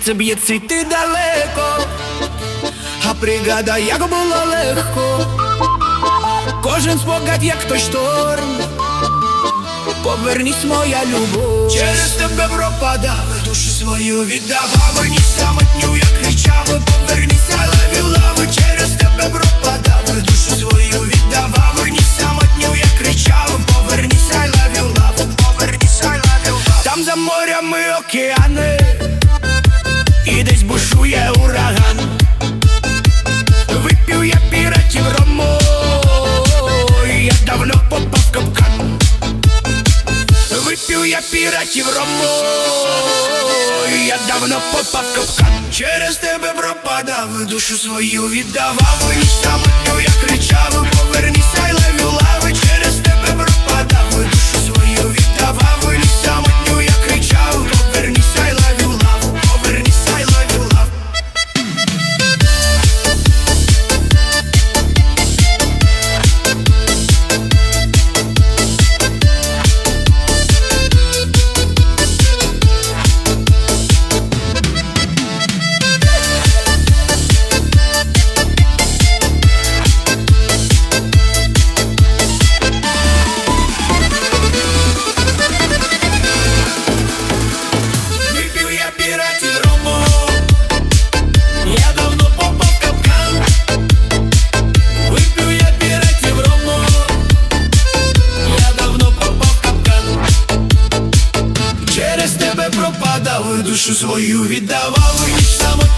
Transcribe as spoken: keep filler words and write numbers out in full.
серце б'ється, й ти далеко, а пригадай, як було легко. Кожен спогад, як той шторм. Повернись, моя любов. Через тебе пропадав, душу свою віддавав. Вернись самотню, я кричав. Повернись, I love you, love. Через тебе пропадав, душу свою віддавав. Вернись самотню, я кричав. Повернись, I love you, love. Повернись, I love you, love. Там за морями океани, і десь бушує ураган. Вип'ю я піратів рому, я давно попав в капкан. Вип'ю я піратів рому, я давно попав в капкан. Через тебе пропадав, душу свою віддавав. Вернись самотню, я кричав. Повернись, I love you, love. Через тебе пропадав, душу свою віддавав. Вернись самотню, я кричав. Повернись, I love you, love. Повернись, I love you, love. Душу свою віддавав, і ніч самотню.